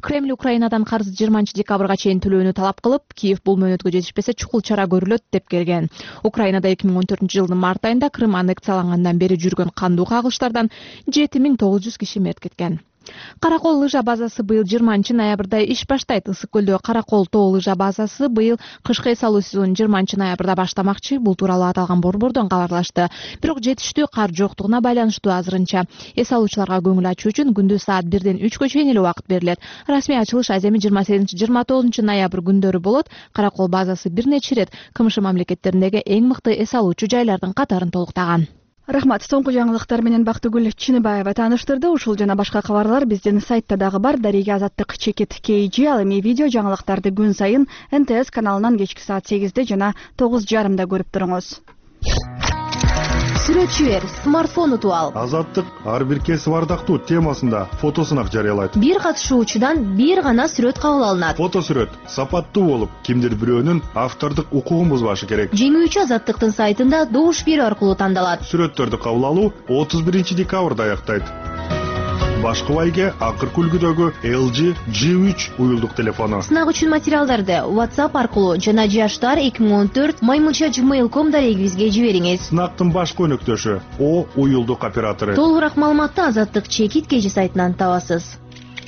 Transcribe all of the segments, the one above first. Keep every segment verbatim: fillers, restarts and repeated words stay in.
Кремль Украинадан карыз жыйырманчы декабрга чейин төлөөнү талап кылып, Киев бул мөөнөткө жетишпесе чукул чара көрүлөт деп келген. Украинада эки миң он төртүнчү жылдын март айында Крым аннексиялангандан бери жүргөн кандуу кагылыштардан жети миң тогуз жүз киши мерт кеткен. Каракол лыжа базасы быйыл жыйырманчы ноябрда иш баштайт. Ысык көлдө Каракол тоо лыжа базасы быйыл кышкы эс алуу сезонун жыйырманчы ноябрда баштамакчы. Бул тууралуу аталган борбордон кабарлашты. Бирок жетиштүү кар жоктугуна байланыштуу азырынча эс алуучуларга көңүл ачуу үчүн күндүз саат бирден үчкө чейин эле убакыт берилет. Расмий ачылыш аземи жыйырма сегизинчи жыйырма тогузунчу ноябрь күндөрү болот. Каракол базасы бир нече ирет КМШ мамлекеттериндеги эң мыкты эс алуучу жайлардын катарын толуктаган. Рахмат. Соңку жаңылыктар менен Бактыгүл Чыныбаева тааныштырды. Ушул жана башка кабарлар биздин сайтта дагы бар. Дарига Азаттык чекит кей жи. Ал эми видео жаңылыктарды күн сайын эн тэ эс каналынан кечки саат сегизде жана тогуз жарымда көрүп туруңуз. Сүрөтчү эр, смартфон утуп ал. Азаттык ар бир кесип ардактуу темасында фотосунак жарыялайт. Бир катышуучудан бир гана сүрөт кабыл алынат. Фото сүрөт сапаттуу болуп, кимдир бирөөнүн автордук укугун бузбашы керек. Жеңүүчү Азаттыктын сайтында добуш берүү аркылуу тандалат. Сүрөттөрдү кабыл алуу отуз биринчи декабрда аяктайт. Башкы байге акыркы үлгүдөгү эл жи джи үч уюлдук телефону. Сынак үчүн материалдарды WhatsApp аркылуу жана жаштар эки миң он төрт маймунча жимейл точка ком дарегибизге жибериңиз. Сынактын башкы өнөктөшү О уюлдук оператору. Толугураак маалыматты Азаттык чекит кей жи сайтынан табасыз.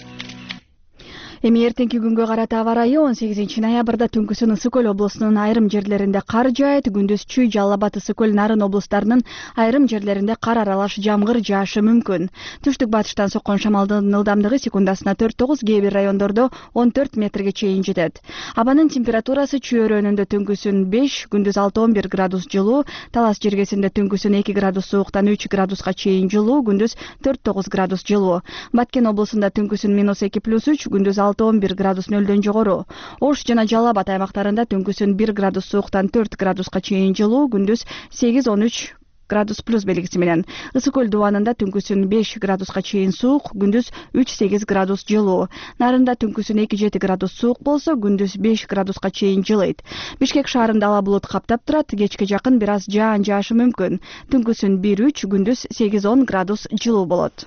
Эми эртеңки күнгө карата аба ырайы он сегизинчи ноябрда түнкүсүн Ысык көл облусунун айрым жерлеринде кар жаайт, күндүз Чүй, Жалал Абад, Ысык көл, Нарын облустарынын айрым жерлеринде кар аралаш жамгыр жаашы мүмкүн. Түштүк батыштан соккон шамалдын ылдамдыгы секундасына төрт тогуз, кээ бир райондордо он төрт метрге чейин жетет. Абанын температурасы Чүй өрөөнүндө түнкүсүн беш, күндүз алты он бир градус жылуу, Талас жергесинде түнкүсүн эки градус сууктан үч градуска чейин жылуу, күндүз төрт тогуз градус жылуу. Баткен облусунда түнкүсүн минус эки плюс үч, күндүз алты он бир градус нөлдөн жогору. Ош жана Жалал Абад аймактарында түнкүсүн бир градус сууктан төрт градуска чейин жылуу, күндүз сегиз он үч градус плюс белгиси менен. Ысык көл дубанында түнкүсүн беш градуска чейин суук, күндүз үч сегиз градус жылуу. Нарында түнкүсүн эки жети градус суук болсо, күндүз беш градуска чейин жылыйт. Бишкек шаарында ала булут каптап турат, кечке жакын бир аз жаан жаашы мүмкүн. Түнкүсүн бир үч, күндүз сегиз он градус жылуу болот.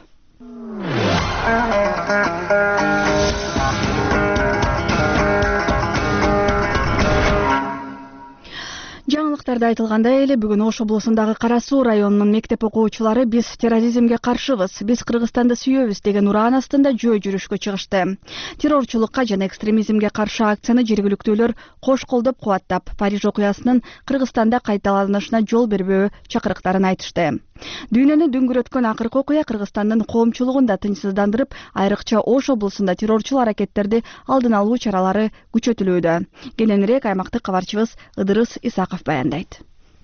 Жаңылыктарда айтылгандай эле бүгүн Ош облусундагы Кара Суу районунун мектеп окуучулары биз терроризмге каршыбыз, биз Кыргызстанды сүйөбүз деген ураан астында жөө жүрүшкө чыгышты. Террорчулукка жана экстремизмге каршы акцияны жергиликтүүлөр кош колдоп кубаттап, Париж окуясынын Кыргызстанда кайталанышына жол бербөө чакырыктарын айтышты. Дүйнөнү дүңгүрөткөн акыркы окуя Кыргызстандын коомчулугун да тынчсыздандырып, айрыкча Ош облусунда террорчул аракеттерди алдын алуу чаралары күчөтүлүүдө. Кененирээк аймактык кабарчыбыз Ыдырыс Исаков баяндайт.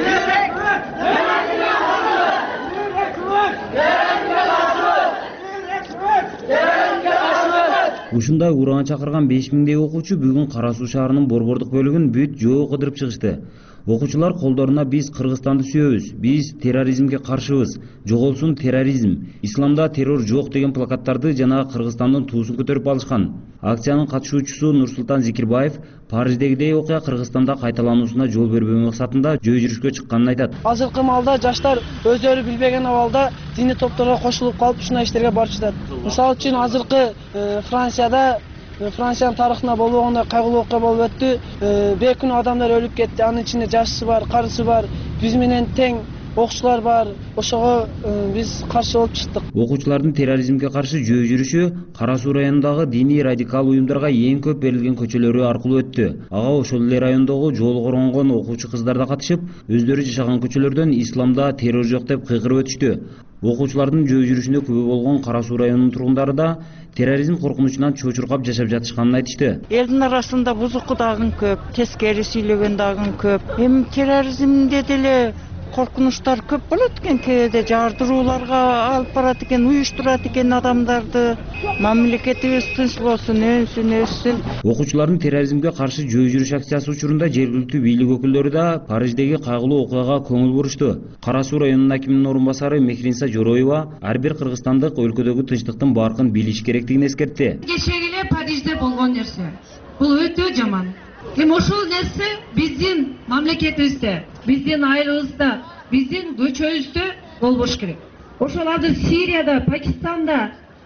Ушундай ураан чакырган беш миңдей окуучу бүгүн Кара Суу шаарынын борбордук бөлүгүн бүт жөө кыдырып чыгышты. Окуучулар колдоруна биз Кыргызстанды сүйөбүз, биз терроризмге каршыбыз, жоголсун терроризм, исламда террор жок деген плакаттарды жана Кыргызстандын туусун көтөрүп алышкан. Акциянын катышуучусу Нурсултан Зикирбаев Париждегидей окуя Кыргызстанда кайталануусуна жол бербөө максатында жөө жүрүшкө чыкканын айтат. Азыркы маалда жаштар өздөрү билбеген абалда диний топторго кошулуп калып ушундай иштерге барып жатат. Мисалы үчүн азыркы Францияда Франциянын тарыхында болбогондой кайгылуу окуя болуп өттү. Бейкүнөө адамдар өлүп кетти. Анын ичинде жашысы бар, карысы бар, биз менен тең окуучулар бар. Ошого биз каршы болуп чыктык. Окуучулардын терроризмге каршы жөө жүрүшү Кара Суу районундагы диний радикал уюмдарга эң көп берилген көчөлөрү аркылуу өттү. Ага ошол эле райондогу жол коронгон окуучу кыздар да катышып, өздөрү жашаган көчөлөрдөн исламда террор жок деп кыйкырып өтүштү. Окуучулардын жөө жүрүшүндө күбө болгон Кара Суу районунун тургундары да терроризм коркунучунан чочуркап жашап жатышканын айтышты. Элдин арасында бузуку дагы көп, тескери сүйлөгөн дагы көп. Эми терроризмде деле коркунучтар көп болот экен, кээде жардырууларга алып барат экен, уюштурат экен адамдарды. Мамлекетибиз тынчсызлосун, өнсүн, өссүн. Окуучулардын терроризмге каршы жөө жүрүш акциясы учурунда жергиликтүү бийлик өкүлдөрү да Париждеги кайгылуу окуяга көңүл бурушту. Кара Суу районунун акиминин орун басары Мехринса Жороева ар бир кыргызстандык өлкөдөгү тынчтыктын баркын билиш керектигин эскертти. Кечеги Парижде болгон нерсе. Бул өтө жаман. Эми ошол нерсе биздин мамлекетибизде, биздин айылыбызда, биздин көчөбүздө болбош керек. Ошол азыр Сирияда, Пакистанда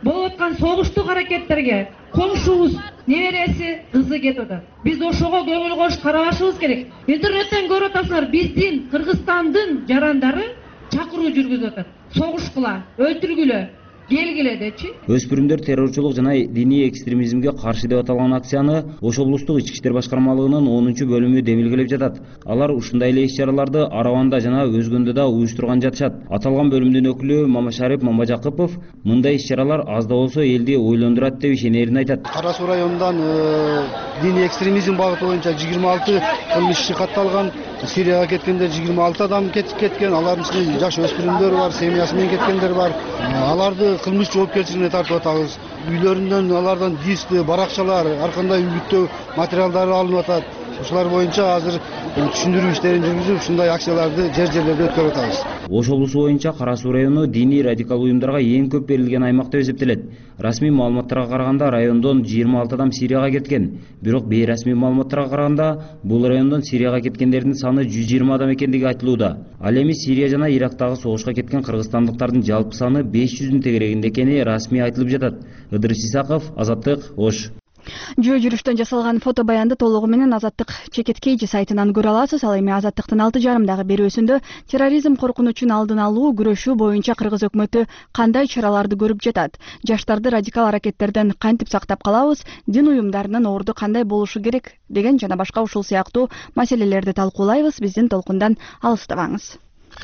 болуп аткан согуштук аракеттерге комшубуз небереси кызы кетип атат. Биз ошого көңүл коюп карабашыбыз керек. Интернеттен көрүп атасыңар, биздин Кыргызстандын жарандары чакыруу жүргүзүп атат. Согушкула, өлтүргүлө, келгиле депчи. Өспүрүмдөр террорчулук жана диний экстремизмге каршы деп аталган акцияны Ош облустук ички иштер башкармалыгынын онунчу бөлүмү демилгелеп жатат. Алар ушундай эле иш-чараларды Арабанда жана өзгөндө да уюштурган жатышат. Аталган бөлүмдүн өкүлү Мамашарип Мамажакыпов мындай иш-чаралар аз да болсо элди ойлондурат деп ишенерин айтат. Кара Суу районунан диний экстремизм багыты боюнча жыйырма алты кылмыш иши катталган. Сирияга кеткендер жыйырма алты адам кетип кеткен. Алардын ичинде жаш өспүрүмдөр бар, семьясы менен кеткендер бар. Аларды кылмыш жоопкерчилигине тартып атабыз. Үйлөрүндөн алардан диск, баракчалар, ар кандай үгүттөө материалдары алынып атат. Ушулар боюнча азыр түшүндүрүү иштерин жүргүзүп, ушундай акцияларды жер-жерлерде өткөрүп атабыз. Ош облусу боюнча Кара Суу району диний радикал уюмдарга эң көп берилген аймак деп эсептелет. Расмий маалыматтарга караганда райондон жыйырма алты адам Сирияга кеткен. Бирок бейрасмий маалыматтарга караганда бул райондон Сирияга кеткендердин саны жүз жыйырма адам экендиги айтылууда. Ал эми Сирия жана Ирактагы согушка кеткен кыргызстандыктардын жалпы саны беш жүздүн тегерегинде экени расмий айтылып жатат. Ыдырыс Исаков, Азаттык, Ош. Жөө жүрүштөн жасалган фото баянды толугу менен Азаттык Чекеткейжи сайтынан көрө аласыз. Ал эми Азаттыктын алты жарымдагы берүүсүндө терроризм коркунучун алдын алуу, күрөшүү боюнча Кыргыз өкмөтү кандай чараларды көрүп жатат, жаштарды радикал аракеттерден кантип сактап калабыз, дин уюмдарынын орду кандай болушу керек деген жана башка ушул сыяктуу маселелерди талкуулайбыз. Биздин толкундан алыстабаңыз.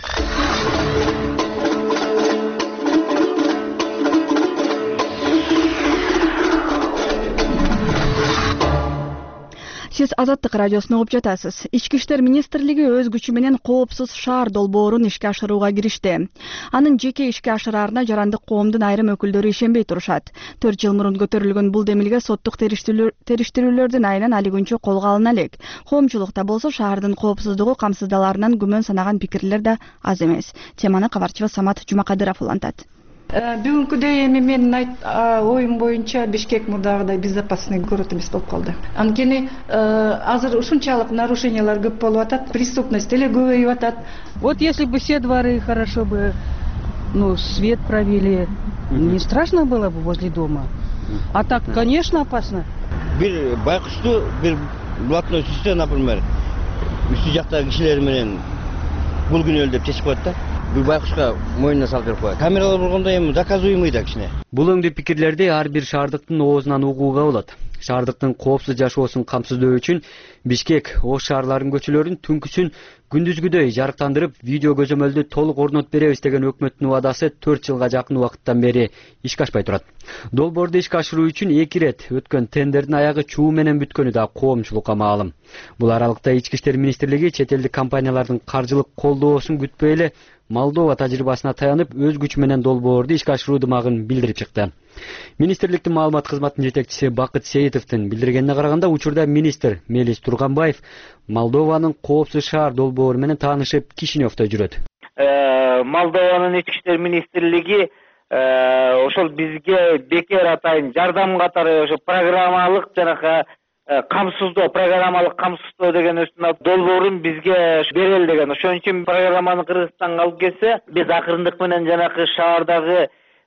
Сиз Азаттык радиосун угуп жатасыз. Ички иштер министрлиги өз күчү менен коопсуз шаар долбоорун ишке ашырууга киришти. Анын жеке ишке ашыраарына жарандык коомдун айрым өкүлдөрү ишенбей турушат. төрт жыл мурун көтөрүлгөн бул демилге соттук териштирүүлөрдүн айынан али күнчө колго алына элек. Коомчулукта болсо шаардын коопсуздугу камсыздаларынан күмөн санаган пикирлер да аз эмес. Теманы кабарчыбыз Самат Жумакадыров улантат. Бүгүнкүдөй эми менин оюм боюнча Бишкек мурдагыдай безопасный город эмес болуп калды. Анткени азыр ушунчалык нарушениялар көп болуп атат, преступность эле көбөйүп атат. Вот если бы все дворы хорошо бы, ну, свет провели, не страшно было бы возле дома. А так, конечно, опасно. Бир байкушту, бир блатной түстө, например, үстү жактагы кишилер менен бул күнү өлдөп чечип коет да. Бул байкушка мойнуна салдырып коет. Камералар болгондо эми доказуемый да кичине. Бул өңдүү пикирлерди ар бир шаардыктын оозунан угууга болот. Шаардыктын коопсуз жашоосун камсыздоо үчүн Бишкек Ош шаарларынын көчөлөрүн түнкүсүн күндүзгүдөй жарыктандырып, видео көзөмөлдү толук орнотуп беребиз деген өкмөттүн убадасы төрт жылга жакын убакыттан бери ишке ашпай турат. Долбоорду ишке ашыруу үчүн эки ирет өткөн тендердин аягы чуу менен бүткөнү да коомчулукка маалым. Бул аралыкта Ички иштер министрлиги чет элдик компаниялардын каржылык колдоосун күтпөй эле Молдова тажрыйбасына таянып, өз күчү менен долбоорду ишке ашыруу дымагын билдирип чыкты. Министрликтин маалымат кызматынын жетекчиси Бакыт Сейитовдун билдиргенине караганда, учурда министр Мелис Турганбаев Молдованын коопсуз шаар долбоору менен таанышып, Кишиневдо жүрөт. Молдованын ички иштер министрлиги ошол бизге бекер атайын жардам катары ошо программалык жанакы камсыздоо, программалык камсыздоо деген өстүн долбоорун бизге берели деген. Ошон үчүн программаны Кыргызстанга алып келсе, биз акырындык менен жанакы шаардагы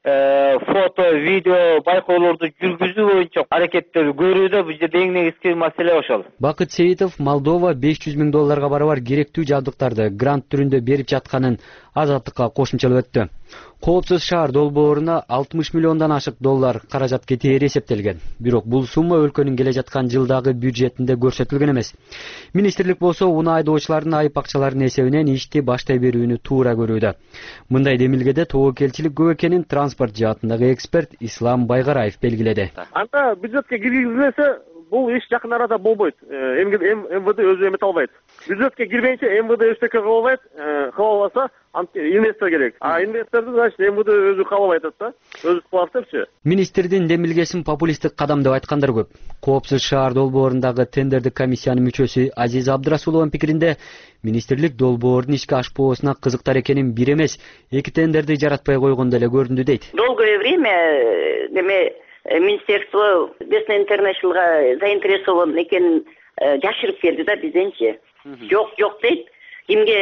фото, видео, байкоолорду жүргүзүү боюнча аракеттер көрүүдө бул жерде эң негизги маселе ошол. Бакыт Сейитов Молдова беш жүз миң долларга барабар керектүү жабдыктарды грант түрүндө берип жатканын Азаттыкка кошумчалап өттү. Коопсуз шаар долбооруна алтымыш миллиондон ашык доллар каражат кетери эсептелген. Бирок бул сумма өлкөнүн келе жаткан жылдагы бюджетинде көрсөтүлгөн эмес. Министрлик болсо унаа айдоочулардын айып акчаларынын эсебинен ишти баштай берүүнү туура көрүүдө. Мындай демилгеде тобокелчилик көп экенин транспорт жаатындагы эксперт Ислам Байгараев белгиледи. Анда бюджетке киргизилсе, бул иш жакын арада болбойт. МВД өзү эмете албайт. Бюджетке кирбейинче МВД эчтеке кыла албайт. Кыла албаса инвестор керек. А инвесторду значит МВД өзү каалабай атат да. Өзү кылат депчи. Министрдин демилгесин популисттик кадам деп айткандар көп. Коопсуз шаар долбоорундагы тендердик комиссиянын мүчөсү Азиз Абдрасуловдун пикиринде, министрлик долбоордун ишке ашпоосуна кызыктар экенин бир эмес, эки тендерди жаратпай койгондо эле көрүндү дейт. Долгое время деме Министерство Business International'га заинтересован экенин жашырып келди да бизденчи. Жок, жок дейт. Кимге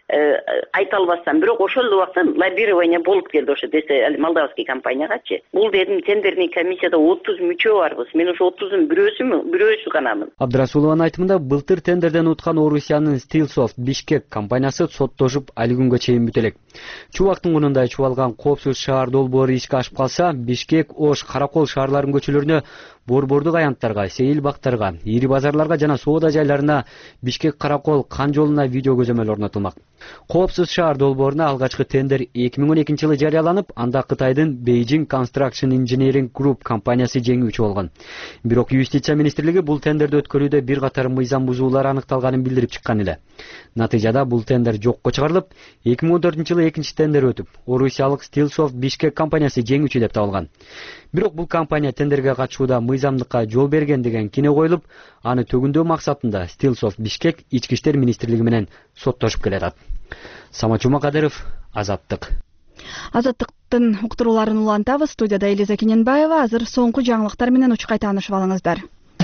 айта албастан, бирок ошол убакта лоббирование болуп келди ошо десе молдавский компаниягачы. Бул дедим тендерный комиссияда отуз мүчө барбыз. Мен ошо отуздун бирөөсүмүн, бирөөсү ганамын. Абдрасулованын айтымында былтыр тендерден уткан Орусиянын Stillsoft Бишкек компаниясы соттошуп али күнгө чейин бүтө элек. Чубактын кунундай чубалган коопсуз шаар долбоору ишке ашып калса, Бишкек, Ош, Каракол шаарларынын көчөлөрүнө, борбордук аянттарга, сейил бактарга, ири базарларга жана соода жайларына Бишкек Каракол кан жолуна видео көзөмөл орнотулмак. Коопсуз шаар долбооруна алгачкы тендер эки миң он экинчи жылы жарыяланып, анда Кытайдын Beijing Construction Engineering Group компаниясы жеңүүчү болгон. Бирок Юстиция министрлиги бул тендерди өткөрүүдө бир катар мыйзам бузуулар аныкталганын билдирип чыккан эле. Натыйжада бул тендер жокко чыгарылып, эки миң он төртүнчү жылы экинчи тендер өтүп, Орусиялык Stillsoft Бишкек компаниясы жеңүүчү деп табылган. Бирок бул компания тендерге катышууда мыйзамдыкка жол берген деген кине коюлуп, аны төгүндөө максатында Stillsoft Бишкек ички иштер министрлиги менен соттошуп келатат. Самат Жумакадыров, Азаттык. Азаттыктын уктурууларын улантабыз. Студияда Элиза Кененбаева. Азыр соңку жаңылыктар менен учкай таанышып алыңыздар.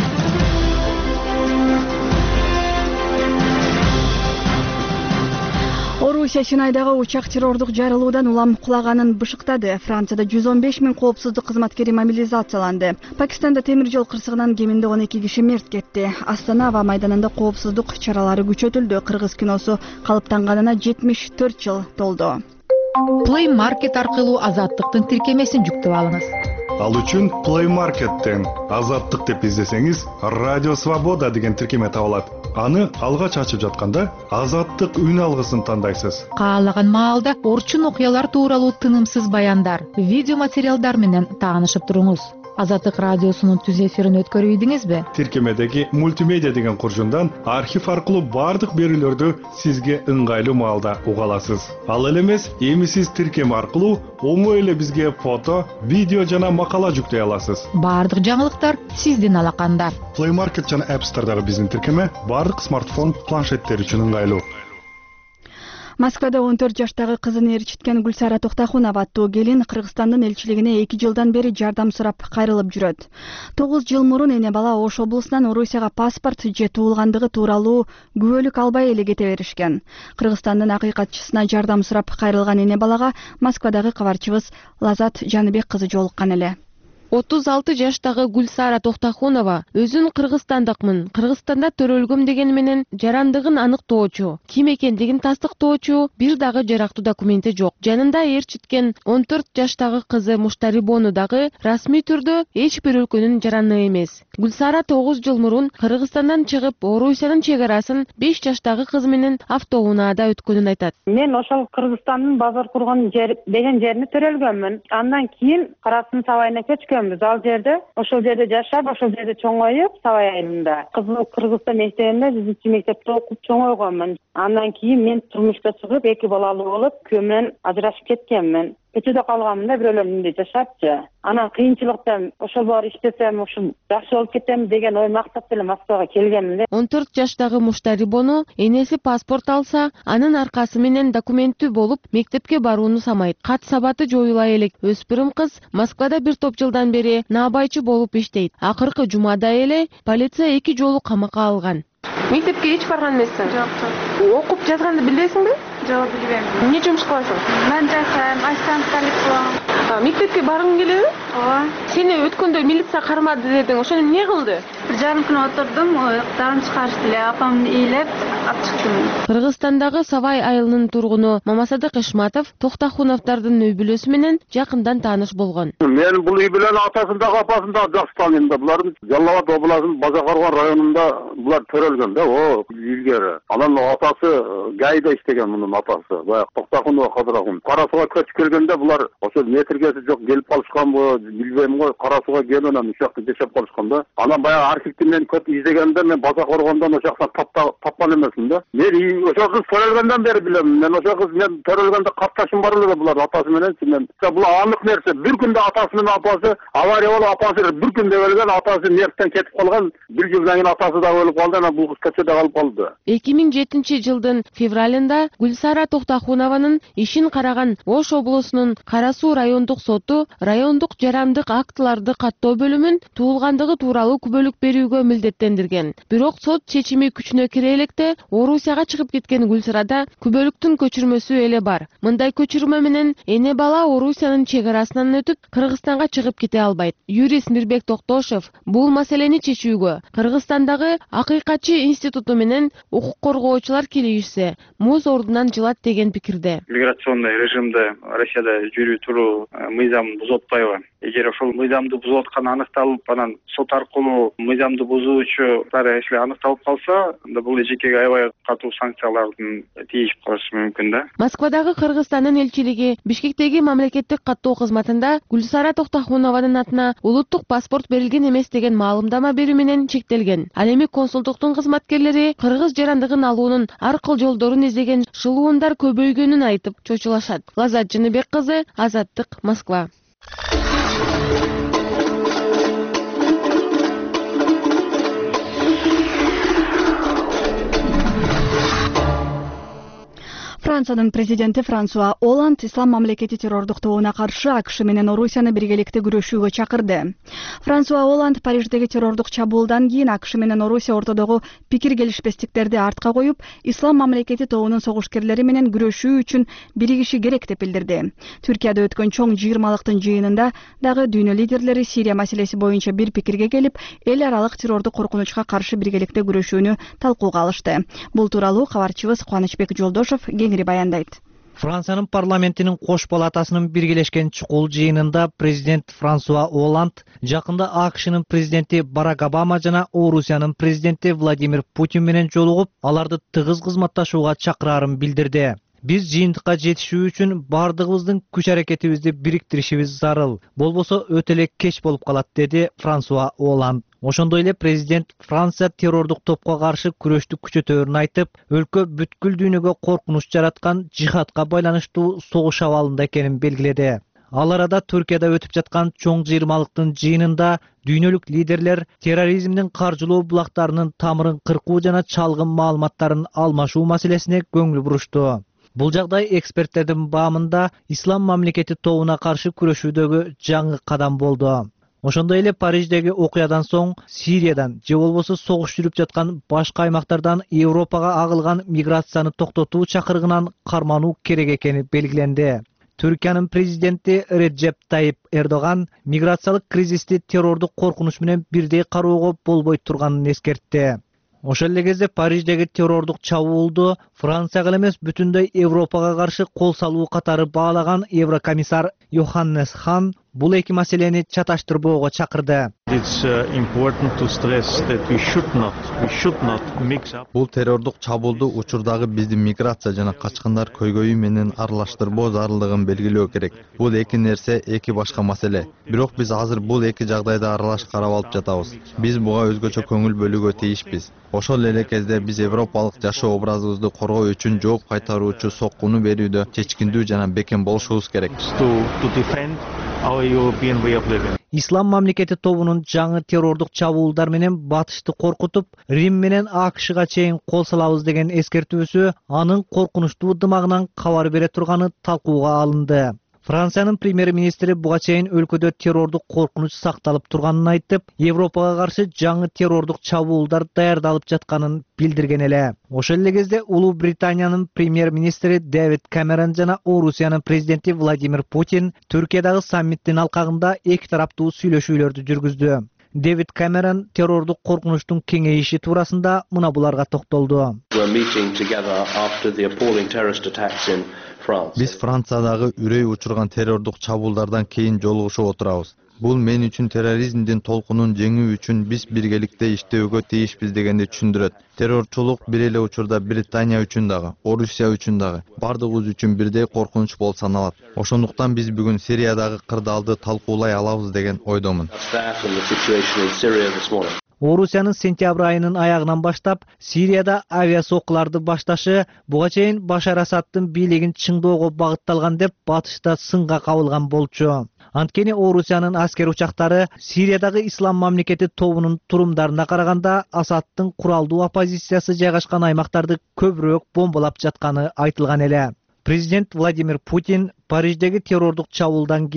Орусия Синайдагы учак террордук жарылуудан улам кулаганын бышыктады. Францияда жүз он беш миң коопсуздук кызматкери мобилизацияланды. Пакистанда темир жол кырсыгынан кеминде он эки киши мерт кетти. Астана аба майданында коопсуздук чаралары күчөтүлдү. Кыргыз киносу калыптанганына жетимиш төрт жыл толду. Play Market аркылуу Азаттыктын тиркемесин жүктөп алыңыз. Ал үчүн Play Market'тен Азаттык деп издесеңиз, Радио Свобода деген тиркеме табылат. Аны алгач ачып жатканда Азаттык үн алгысын тандайсыз. Каалаган маалда орчун окуялар тууралуу тынымсыз баяндар, видео материалдар менен таанышып туруңуз. Азаттык радиосунун түз эфирин өткөрүп ийдиңизби? Тиркемедеги мультимедиа деген куржундан архив аркылуу бардык берүүлөрдү сизге ыңгайлуу маалда уга аласыз. Ал эле эмес, эми сиз тиркеме аркылуу оңой эле бизге фото, видео жана макала жүктөй аласыз. Бардык жаңылыктар сиздин алаканда. Play Market жана App Store'дагы биздин тиркеме бардык смартфон, планшеттер үчүн ыңгайлуу. Москвада он төрт жаштагы кызын ээрчиткен Гүлсара Токтахунова аттуу келин Кыргызстандын элчилигине эки жылдан бери жардам сурап кайрылып жүрөт. тогуз жыл мурун эне бала Ош облусунан Орусияга паспорт же туулгандыгы тууралуу күбөлүк албай эле кете беришкен. Кыргызстандын акыйкатчысына жардам сурап кайрылган эне балага Москвадагы кабарчыбыз Лазат Жаныбек кызы жолуккан эле. отуз алты жаштагы Гүлсара Токтахунова өзүн кыргызстандыкмын, Кыргызстанда төрөлгөм деген менен жарандыгын аныктоочу, ким экендигин тастыктоочу бир дагы жарактуу документи жок. Жанында ээрчиткен он төрт жаштагы кызы Муштарибону дагы расмий түрдө эч бир өлкөнүн жараны эмес. Гүлсара тогуз жыл мурун Кыргызстандан чыгып, Орусиянын чек арасын беш жаштагы кызы менен автоунаада өткөнүн айтат. Мен ошол Кыргызстандын базар курган жер деген жерине төрөлгөнмүн. Андан кийин Каракчын сабайына көчкөн. Ал жерде, ошол жерде жашап, ошол жерде чоңоюп, сабай айылында. Кызым Кыргызстан мектебинде жүзүнчү мектепте окуп чоңойгонмун. Андан кийин мен турмушка чыгып, эки балалуу болуп, күйөөм менен ажырашып кеткенмин. Көчөдө калганмын да, бирөөлөр үйүндө жашапчы. Анан кыйынчылыктан ошол бар иштесем, ушул жакшы болуп кетем деген ой максат менен Москвага келгенмин. он төрт жаштагы Муштарибону энеси паспорт алса, анын аркасы менен документтүү болуп, мектепке барууну самайт. Кат сабаты жоюла элек өспүрүм кыз Москвада бир топ жылдан бери наабайчы болуп иштейт. Акыркы жумада эле полиция эки жолу камакка алган. Мектепке эч барган эмессиң? Жок. Окуп жазганды билбейсиңби? Жок, билбейм. Эмне жумуш кыласың? Мен жашайм, ассистенттик кылам. Мектепке баргың келеби? Ооба. Сени өткөндө милиция кармады дедиң, ошону эмне кылды? Бир жарым күн отурдум, уяктан чыгарышты эле, апамды ыйлап алып чыктым. Кыргызстандагы Савай айылынын тургуну Мамасадык Ишматов Токтахуновдордун үй бүлөсү менен жакындан тааныш болгон. Мен бул үй бүлөнүн атасын дагы апасын дагы жакшы тааныйм да. Булардын Жалал Абад областынын Базакарган районунда булар төрөлгөн да, о, илгери. Анан атасы гайда иштеген мунун атасы. Баягы Токтахунова Кадырагун. Карасууга көчүп келгенде булар ошол метргеси жок келип калышканбы, билбейм го, Карасууга келип анан ушакта жашап калышкан да. Анан баягы архивти мен көп издегенде мен Базакаргандан ошактан тапкан эмесмин да. Мен ошол кыз төрөлгөндөн бери билем. Мен ошол кыз мен төрөлгөндө катташым бар эле булар атасы менен. Мен бул анык нерсе. Бир күндө атасы менен апасы авария болуп апасы бир күндө өлгөн, атасы нервтен кетип калган. Бир жылдан кийин атасы да өлүп калды, анан бул кыз көчөдө калып калды. эки миң жетинчи жылдын февралында Гүлсара Токтахунованын ишин караган Ош облусунун Кара Суу райондук соту райондук жарандык актыларды каттоо бөлүмүн туулгандыгы тууралуу күбөлүк берүүгө милдеттендирген. Бирок сот чечими күчүнө кире электе Орусияга чыгып кеткен Гүлсарада күбөлүктүн көчүрмөсү эле бар. Мындай көчүрмө менен эне бала Орусиянын чек арасынан өтүп, Кыргызстанга чыгып кете албайт. Юрист Мирбек Токтошев бул маселени чечүүгө Кыргызстандагы Акыйкатчы институту менен укук коргоочулар келишсе, муз ордунан жылат деген пикирде. Миграционный режимде Россияда жүрүү туруу мыйзамын бузуп атпайбы? Эгер ошол мыйзамды бузуп атканы аныкталып, анан сот аркылуу мыйзамды бузуучулар эшли аныкталып калса, анда бул эжекеге аябай катуу санкциялардын тийишип калышы мүмкүн да. Москвадагы Кыргызстандын элчилиги Бишкектеги мамлекеттик каттоо кызматында Гүлсара Токтохунованын атына улуттук паспорт берилген эмес деген маалымдама берүү менен чектелген. Ал эми консулдуктун кызматкерлери кыргыз жарандыгын алуунун ар кыл жолдорун издеген шылуундар көбөйгөнүн айтып чочулашат. Лазат Жыныбек кызы, Азаттык, Москва. Франциянын президенти Франсуа Оланд ислам мамлекети террордук тобуна каршы АКШ менен Орусияны биргеликте күрөшүүгө чакырды. Франсуа Оланд Париждеги террордук чабуулдан кийин АКШ менен Орусия ортодогу пикир келишпестиктерди артка коюп, ислам мамлекети тобунун согушкерлери менен күрөшүү үчүн биригиши керек деп билдирди. Түркияда өткөн чоң жыйырмалыктын жыйынында дагы дүйнө лидерлери Сирия маселеси боюнча бир пикирге келип, эл аралык террордук коркунучка каршы биргеликте күрөшүүнү талкууга алышты. Бул тууралуу кабарчыбыз Кубанычбек Жолдошов баяндайт. Франциянын парламентинин кош палатасынын биргелешкен чукул жыйынында президент Франсуа Оланд жакында АКШнын президенти Барак Обама жана Орусиянын президенти Владимир Путин менен жолугуп, аларды тыгыз кызматташууга чакырарын билдирди. Биз жыйынтыкка жетишүү үчүн бардыгыбыздын күч аракетибизди бириктиришибиз зарыл. Болбосо өтө эле кеч болуп калат, деди Франсуа Оланд. Ошондой эле президент Франция террордук топко каршы күрөштү күчөтөөрүн айтып, өлкө бүткүл дүйнөгө коркунуч жараткан жихадка байланыштуу согуш абалында экенин белгиледи. Ал арада Түркияда өтүп жаткан чоң жыйырмалыктын жыйынында дүйнөлүк лидерлер терроризмдин каржылоо булактарынын тамырын кыркуу жана чалгын маалыматтарын алмашуу маселесине көңүл бурушту. Бул жагдай эксперттердин баамында ислам мамлекети тобуна каршы күрөшүүдөгү жаңы кадам болду. Ошондой эле Париждеги окуядан соң Сириядан же болбосо согуш жүрүп жаткан башка аймактардан Европага агылган миграцияны токтотуу чакырыгынан кармануу керек экени белгиленди. Түркиянын президенти Реджеп Тайип Эрдоган миграциялык кризисти террордук коркунуч менен бирдей кароого болбой турганын эскертти. Ошол эле кезде Париждеги террордук чабуулду Францияга эмес бүтүндөй Европага каршы кол салуу катары баалаган Еврокомиссар Йоханнес Хан бул эки маселени чаташтырбоого чакырды. Бул террордук чабуулду учурдагы биздин миграция жана качкындар көйгөйү менен аралаштырбоо зарылдыгын белгилөө керек. Бул эки нерсе, эки башка маселе. Бирок биз азыр бул эки жагдайда аралаш карап алып жатабыз. Биз буга өзгөчө көңүл бөлүүгө тийишпиз. Ошол эле кезде биз европалык жашоо образыбызды коргоо үчүн жооп кайтаруучу соккуну берүүдө чечкиндүү жана бекем болушубуз керек. Ислам мамлекети тобунун жаңы террордук чабуулдар менен батышты коркутуп, Рим менен АКШга чейин кол салабыз деген эскертүүсү анын коркунучтуу дымагынан кабар бере турганы талкууга алынды. Франциянын премьер-министри буга чейин өлкөдө террордук коркунуч сакталып турганын айтып, Европага каршы жаңы террордук чабуулдар даярдалып жатканын билдирген эле. Ошол эле кезде Улуу Британиянын премьер-министри Дэвид Камерон жана Орусиянын президенти Владимир Путин Түркиядагы саммиттин алкагында эки тараптуу сүйлөшүүлөрдү жүргүздү. Дэвид Камерон террордук коркунучтун кеңейиши туурасында мына буларга токтолду. Биз Франциядагы үрөй учурган террордук чабуулдардан кийин жолугушуп отурабыз. Бул мен үчүн терроризмдин толкунун жеңүү үчүн биз биргеликте иштөөгө тийишпиз дегенди түшүндүрөт. Террорчулук бир эле учурда Британия үчүн дагы, Орусия үчүн дагы, бардыгыбыз үчүн бирдей коркунуч болуп саналат. Ошондуктан биз бүгүн Сириядагы кырдаалды талкуулай алабыз деген ойдомун. Орусиянын сентябрь айынын аягынан баштап Сирияда авиасокуларды башташы буга чейин Башар Асадтын бийлигин чыңдоого багытталган деп батышта сынга кабылган болчу. Анткени Орусиянын аскер учактары Сириядагы ислам мамлекети тобунун турумдарына караганда Асадтын куралдуу оппозициясы жайгашкан аймактарды көбүрөөк бомбалап жатканы айтылган эле. Президент Владимир Путин Париждеги террордук чабуулдан кийин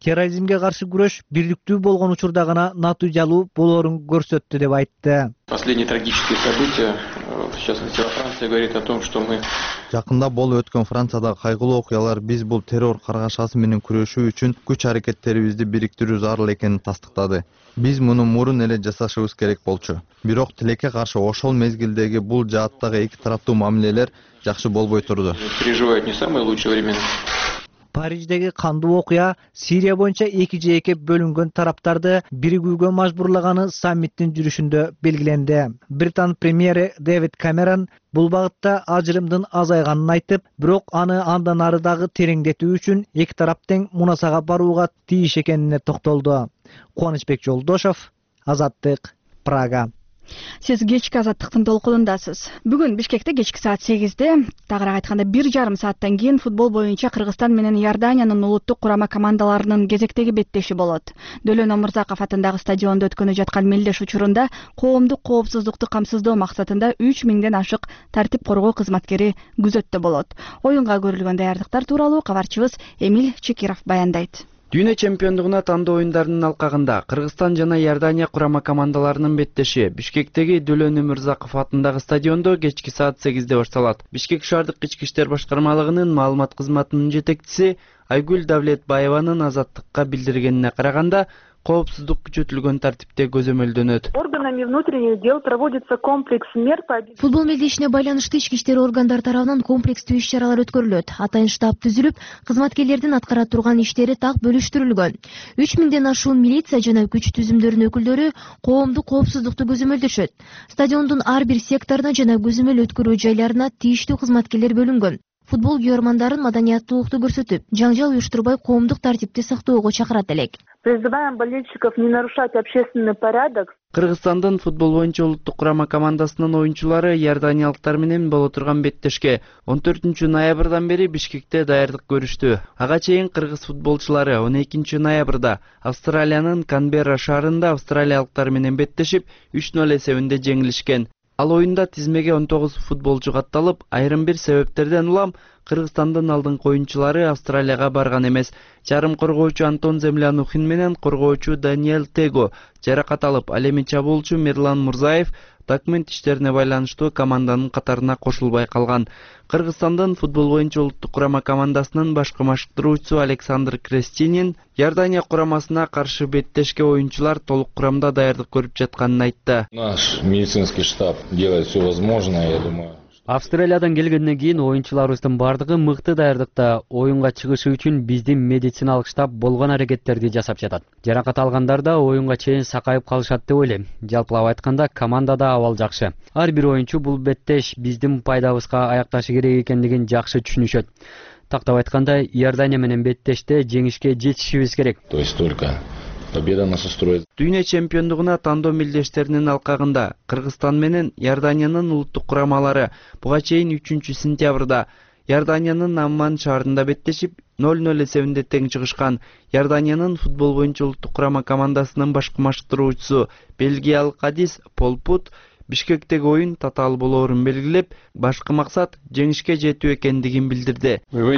терроризмге каршы күрөш бирдиктүү болгон учурда гана натыйжалуу болоорун көрсөттү деп айтты. Последние трагические события, в частности во Франции, говорит о том, что мы Жакында болуп өткөн Франциядагы кайгылуу окуялар биз бул террор каргашасы менен күрөшүү үчүн күч аракеттерибизди бириктирүү зарыл экенин тастыктады. Биз муну мурун эле жасашыбыз керек болчу. Бирок тилекке каршы ошол мезгилдеги бул жааттагы эки тараптуу мамилелер жакшы болбой турду. Переживают не самые лучшие времена. Париждеги кандуу окуя Сирия боюнча эки же эки бөлүнгөн тараптарды биригүүгө мажбурлаганы саммиттин жүрүшүндө белгиленди. Британ премьери Дэвид Камерон бул багытта ажырымдын азайганын айтып, бирок аны андан ары дагы тереңдетүү үчүн эки тарап тең мунасага барууга тийиш экенине токтолду. Кубанычбек Жолдошов, Азаттык, Прага. Сиз кечки Азаттыктын толкунундасыз. Бүгүн Бишкекте кечки саат сегизде, тагыраак айтканда бир жарым сааттан кийин футбол боюнча Кыргызстан менен Иорданиянын улуттук курама командаларынын кезектеги беттеши болот. Дөлөн Омурзаков атындагы стадиондо өткөнү жаткан мелдеш учурунда коомдук коопсуздукту камсыздоо максатында үч миңден ашык тартип коргоо кызматкери күзөттө болот. Оюнга көрүлгөн даярдыктар тууралуу кабарчыбыз Эмиль Чекиров баяндайт. Дүйнө чемпиондугуна тандоо оюндарынын алкагында Кыргызстан жана Иордания курама командаларынын беттеши Бишкектеги Дөлөн Өмүрзаков атындагы стадиондо кечки саат сегизде башталат. Бишкек шаардык ички иштер башкармалыгынын маалымат кызматынын жетекчиси Айгүл Давлетбаеванын Азаттыкка билдиргенине караганда, коопсуздук күчөтүлгөн тартипте көзөмөлдөнөт. Органами внутренних дел проводится комплекс мер по Футбол мелдешине байланыштуу ички иштер органдар тарабынан комплекстүү иш-чаралар өткөрүлөт. Атайын штаб түзүлүп, кызматкерлердин аткара турган иштери так бөлүштүрүлгөн. үч миңден ашуун милиция жана күч түзүмдөрүнүн өкүлдөрү коомдук коопсуздукту көзөмөлдөшөт. Стадиондун ар бир секторуна жана көзөмөл өткөрүү жайларына тийиштүү кызматкерлер бөлүнгөн. Футбол күйөрмандарын маданияттуулукту көрсөтүп, жаңжал уюштурбай коомдук тартипти сактоого чакырат элек. Призываем болельщиков не нарушать общественный порядок. Кыргызстандын футбол боюнча улуттук курама командасынын оюнчулары иорданиялыктар менен боло турган беттешке он төртүнчү ноябрдан бери Бишкекте даярдык көрүштү. Ага чейин кыргыз футболчулары он экинчи ноябрда Австралиянын Канберра шаарында австралиялыктар менен беттешип үч ноль эсебинде жеңилишкен. Ал оюнда тизмеге он тогуз футболчу катталып, айрым бир себептерден улам Кыргызстандын алдыңкы оюнчулары Австралияга барган эмес. Жарым коргоочу Антон Землянухин менен коргоочу Даниэль Tego жаракат алып, ал эми чабуулчу Мирлан Мурзаев документ иштерине байланыштуу команданын катарына кошулбай калган. Кыргызстандын футбол боюнча улуттук курама командасынын башкы машыктыруучусу Александр Крестинин Иордания курамасына каршы беттешке оюнчулар толук курамда даярдык көрүп жатканын айтты. Наш медицинский штаб делает все возможное, я думаю. Австралиядан келгенден кийин оюнчуларыбыздын бардыгы мыкты даярдыкта. Оюнга чыгышы үчүн биздин медициналык штаб болгон аракеттерди жасап жатат. Жаракат алгандар да оюнга чейин сакайып калышат деп ойлойм. Жалпылап айтканда командада абал жакшы. Ар бир оюнчу бул беттеш биздин пайдабызга аякташы керек экендигин жакшы түшүнүшөт. Тактап айтканда, Иордания менен беттеште жеңишке жетишибиз керек. То есть только победа нас устроит. Дүйнө чемпиондугуна тандоо мелдештеринин алкагында Кыргызстан менен Иорданиянын улуттук курамалары буга чейин үчүнчү сентябрда Иорданиянын Амман шаарында беттешип ноль ноль эсебинде тең чыгышкан. Иорданиянын футбол боюнча улуттук курама командасынын башкы машыктыруучусу Бельгиялык Адис Полпут Бишкектеги оюн татаал болоорун белгилеп, башкы максат жеңишке жетүү экендигин билдирди.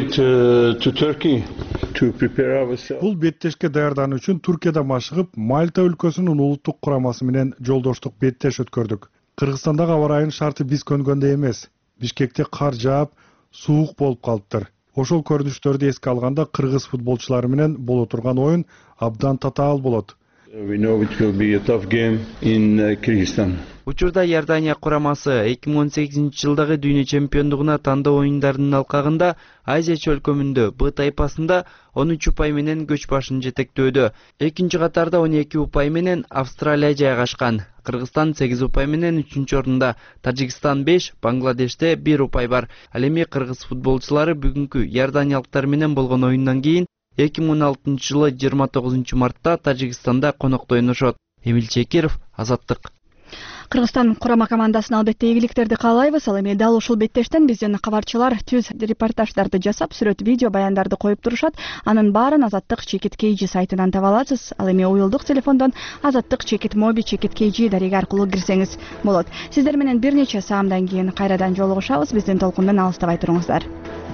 Бул беттешке даярдануу үчүн Туркияда машыгып, Мальта өлкөсүнүн улуттук курамасы менен жолдоштук беттеш өткөрдүк. Кыргызстандагы аба ырайынын шарты биз көнгөндөй эмес. Бишкекте кар жаап, суук болуп калыптыр. Ошол көрүнүштөрдү эске алганда кыргыз футболчулары менен боло турган оюн абдан татаал болот. We know it will be a tough game in uh, Kyrgyzstan. Учурда Иордания курамасы эки миң он сегизинчи жылдагы дүйнө чемпиондугуна тандоо оюндарынын алкагында Азия чөлкөмүндө Б тайпасында он үч упай менен көч башын жетектөөдө. Экинчи катарда он эки упай менен Австралия жайгашкан. Кыргызстан сегиз упай менен үчүнчү орунда, Тажикстан беш, Бангладеште бир упай бар. Ал эми кыргыз футболчулары бүгүнкү иорданиялыктар менен болгон оюндан кийин эки миң он алтынчы жылы жыйырма тогузунчу мартта Тажикстанда конокто ойношот. Эмиль Чекиров, Азаттык. Кыргызстан курама командасына албетте ийгиликтерди каалайбыз. Ал эми дал ушул беттештен биздин кабарчылар түз репортаждарды жасап, сүрөт, видео баяндарды коюп турушат. Анын баарын Азаттык Чекит Кейжи сайтынан таба аласыз. Ал эми уюлдук телефондон Азаттык Чекит Моби Чекит Кейжи дареги аркылуу кирсеңиз болот. Сиздер менен бир нече саамдан кийин кайрадан жолугушабыз. Биздин толкундан алыстабай туруңуздар.